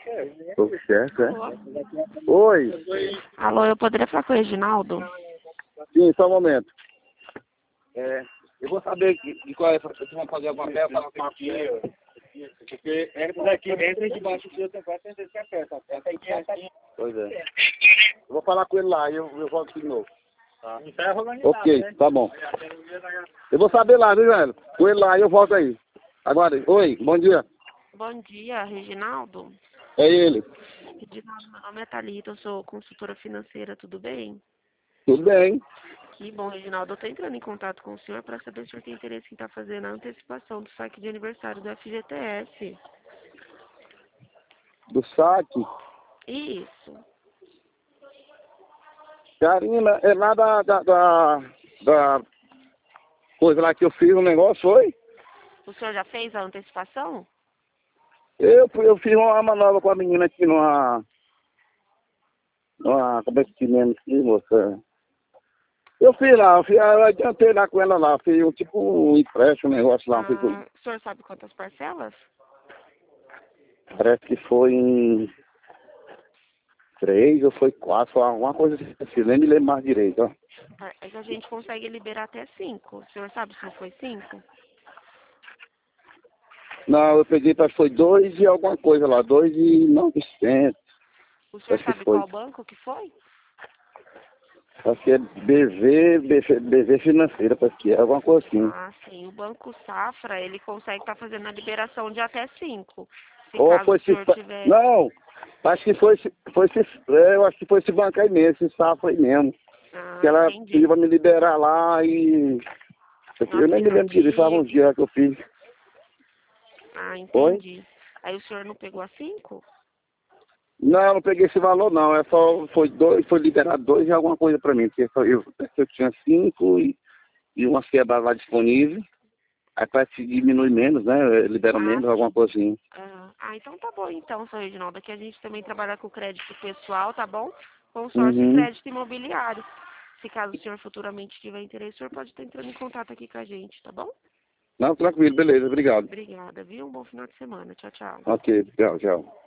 O chefe, é? Oi. Alô, eu poderia falar com o Reginaldo? Sim, só um momento. Eu vou saber de qual é, se vão fazer alguma peça, falar com a tia. Porque entra daqui, entra debaixo do seu vai ter que a peça. Essa aqui é assim. Pois é. Eu vou falar com ele lá e eu volto de novo. Tá. Não serve organizado, Ok, né? tá bom. Eu vou saber lá, viu, velho? Com ele lá e eu volto aí. Agora, oi, bom dia. Bom dia, Reginaldo. É ele. Reginaldo, meu nome é Thalita, eu sou consultora financeira, tudo bem? Tudo bem? Que bom, Reginaldo. Eu estou entrando em contato com o senhor para saber se o senhor tem interesse em estar fazendo a antecipação do saque de aniversário do FGTS. Do saque. Isso. Karina, é lá da coisa lá que eu fiz um negócio, foi? O senhor já fez a antecipação? Eu fiz uma manobra com a menina aqui como é que se lembra aqui, moça? Eu adiantei lá com ela lá, fiz um empréstimo, um negócio lá, O senhor sabe quantas parcelas? parece que foi em 3 ou foi 4, foi alguma coisa assim, nem me lembro mais direito, ó. Mas a gente consegue liberar até 5. O senhor sabe se não foi 5? Não, eu peguei, parece que foi 2 e alguma coisa lá, 2.900. O senhor Acho que sabe foi. qual banco que foi? Acho que é BV Financeira, parece que é alguma coisa assim. Ah, sim. O Banco Safra, ele consegue estar fazendo a liberação de até 5. Se Ou caso foi o senhor tiver... Não, acho que eu acho que foi esse banco aí mesmo, esse safra aí mesmo. Que Ah, ela entendi. pediu pra me liberar lá e... No Eu nem me lembro direito, faz uns dias que eu fiz. Ah, Foi? entendi. Aí o senhor não pegou a 5? Não, eu não peguei esse valor não, foi liberado 2 e alguma coisa pra mim, porque eu tinha 5 e umas quebradas lá disponíveis. Aí parece que diminui menos, né? Libera menos, alguma Sim. coisa assim. Então tá bom então, seu Reginaldo. Aqui a gente também trabalha com crédito pessoal, tá bom? Consórcio e Uhum. crédito imobiliário. Se caso o senhor futuramente tiver interesse, o senhor pode estar entrando em contato aqui com a gente, tá bom? Não, tranquilo, beleza, obrigado. Obrigada, viu? Um bom final de semana. Tchau, tchau. Ok, tchau, tchau.